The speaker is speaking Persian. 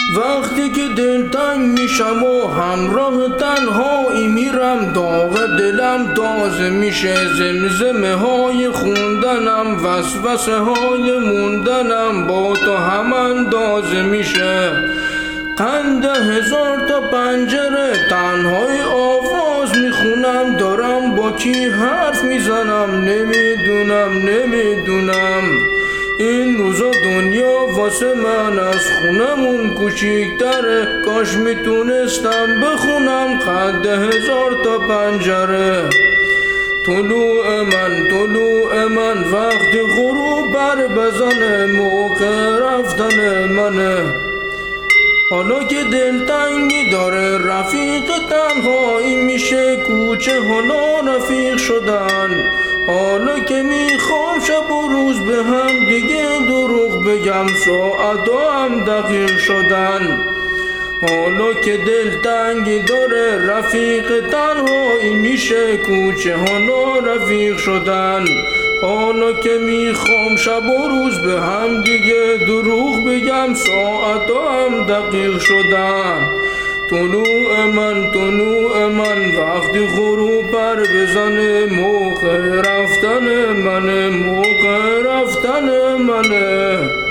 وقتی که دلتنگ میشم و همراه تنهایی میرم، داغ دلم تازه میشه، زمزمه های خوندنم، وسوسه های موندنم با تو هم اندازه میشه. قند 1000 تا پنجره تنهای آواز میخونم، دارم با کی حرف میزنم نمیدونم. این روزا دنیا واسه من از خونمون کوچیکتره، کاش میتونستم بخونم قد 1000 تا پنجره. طلوع من وقتی غروب بر بزنه، موقع رفتن منه. حالا که دلتنگی داره رفیق تنهایی میشه، کوچه حالا رفیق شدن. حالا که میخوام شب و روز به هم دیگه دروغ بگم، ساعتا هم دقیق شدن. حالا که دلتنگی داره رفیق تنهایی میشه، کوچه حالا رفیق شدن. حالا که میخوام شب و روز به هم دیگه دروغ بگم، ساعتا هم دقیق شدن. طلوع من وقتی غروب بر بزنه، موقع رفتن منه.